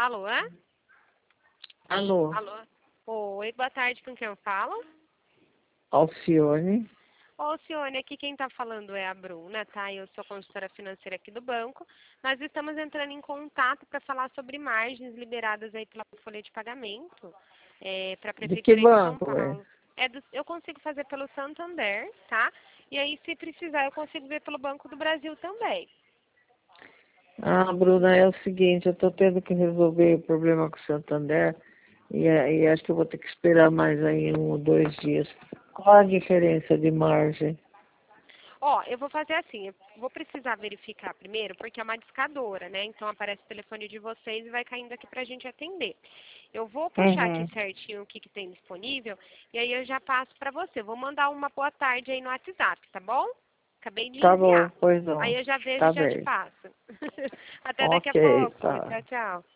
Alô, é? Alô, Alô? Oi, boa tarde, com quem eu falo? Alcione. Ô, Alcione, aqui quem está falando é a Bruna, tá? Eu sou consultora financeira aqui do banco. Nós estamos entrando em contato para falar sobre margens liberadas aí pela folha de pagamento para a De que Prefeitura de São banco é? Paulo. Eu consigo fazer pelo Santander, tá? E aí, se precisar, eu consigo ver pelo Banco do Brasil também. Ah, Bruna, é o seguinte, eu estou tendo que resolver o problema com o Santander e acho que eu vou ter que esperar mais aí 1 ou 2 dias. Qual a diferença de margem? Ó, eu vou fazer assim, eu vou precisar verificar primeiro, porque é uma discadora, né? Então aparece o telefone de vocês e vai caindo aqui pra gente atender. Eu vou puxar aqui Uhum. certinho o que tem disponível e aí eu já passo pra você. Vou mandar uma boa tarde aí no WhatsApp, tá bom? Acabei de Tá bom, enviar. pois Aí não. eu já vejo e Tá já te bem. passo. Até daqui a Ok, pouco. tá. Tchau, tchau.